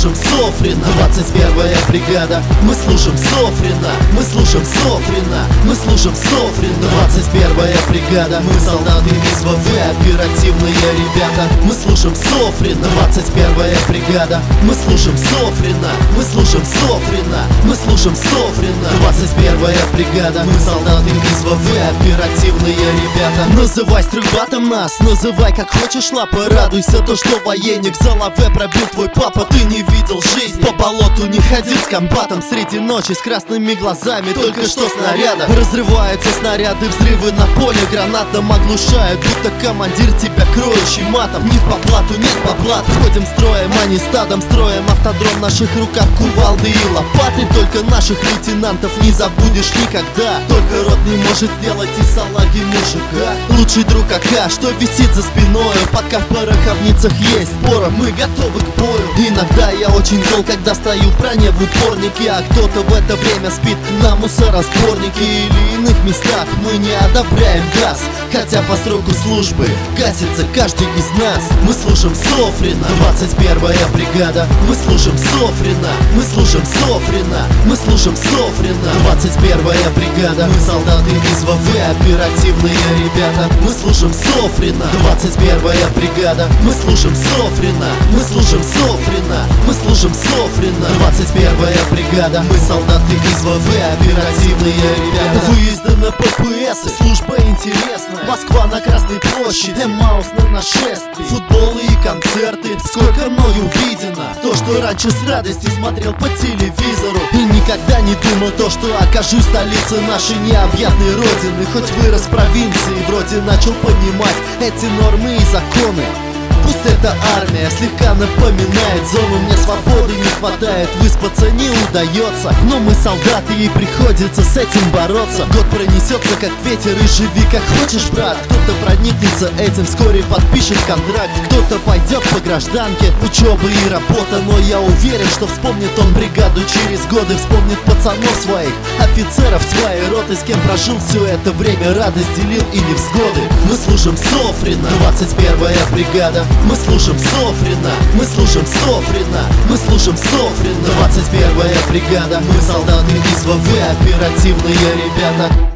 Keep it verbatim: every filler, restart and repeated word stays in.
слушаем Софрина. Двадцать первая бригада, мы слушаем Софрина. Мы слушаем Софрина, мы слушаем Софрина. Двадцать первая бригада, мы солдаты из ВВ, оперативные ребята. Мы слушаем Софрина. Двадцать первая бригада, мы слушаем Софрина. Мы слушаем Софрина, мы слушаем Софрина. Двадцать первая бригада, мы солдаты из ВВ, оперативные ребята. Называй стрелбатом нас, называй как хочешь лапы. Радуйся то, что военник за лаве пробил твой папа. Ты не видел жизнь, по болоту не ходил с комбатом. Среди ночи с красными глазами, только что снаряда. Разрываются снаряды, взрывы на поле гранатом оглушают, будто командир тебя кроющий матом. Ни по плату, нет по блату. Ходим строем, а не стадом, строим автодром. В наших руках кувалды и лопаты. Только наших лейтенантов не забудешь никогда. Только рот не может сделать из салаги мужика. Лучший друг АК, что висит за спиной. Пока в пороховницах есть порох, мы готовы к бою. Иногда я очень зол, когда стою в броне в упорнике, а кто-то в это время спит на мусоросборнике или иных местах. Мы не одобряем газ, хотя по сроку службы гасится каждый из нас. Мы слушаем Софрина. Двадцать первая бригада, мы слушаем Софрина. Мы слушаем Софрина, мы слушаем Софрина. Двадцать первая бригада, мы солдаты из ВВ, оперативные ребята. Мы слушаем Софрина. Двадцать первая бригада, мы слушаем Софрина. Мы слушаем Софрина, мы слушаем Софрина. Двадцать первая бригада, мы солдаты из ВВ, оперативные ребята. Выезды на ППС, служба интересная. Москва на Красной площади, Эмаус на нашествии. Футболы и концерты, сколько мною видено. То, что раньше с радостью смотрел по телевизору. И никогда не думал то, что окажусь в столице нашей необъятной родины. Хоть вырос в провинции, вроде начал понимать эти нормы и законы. Пусть эта армия слегка напоминает зону, мне свободы не хватает, выспаться не удается. Но мы солдаты и приходится с этим бороться. Год пронесется как ветер и живи как хочешь, брат. Кто-то проникнется этим, вскоре подпишет контракт. Кто-то пойдет по гражданке, учеба и работа. Но я уверен, что вспомнит он бригаду через годы. Вспомнит пацанов своих, офицеров своей роты, с кем прожил все это время, радость делил и невзгоды. Мы слушаем Софрина. Двадцать первая бригада, мы слушаем Софрина. Мы слушаем Софрина, мы слушаем Софрина. Двадцать первая бригада, мы солдаты из ВВ, оперативные ребята.